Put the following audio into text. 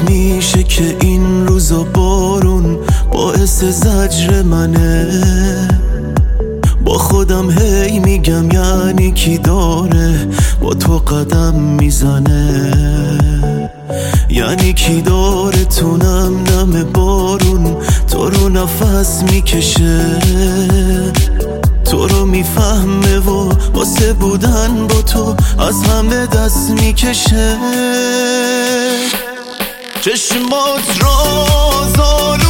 باورت میشه که این روزا بارون باعث زجر منه؟ با خودم هی میگم یعنی کی داره با تو قدم میزنه؟ یعنی کی داره تو نم نم بارون تو رو نفس میکشه؟ تو رو میفهمه و واسه بودن با تو از همه دست میکشه. چشمات رازار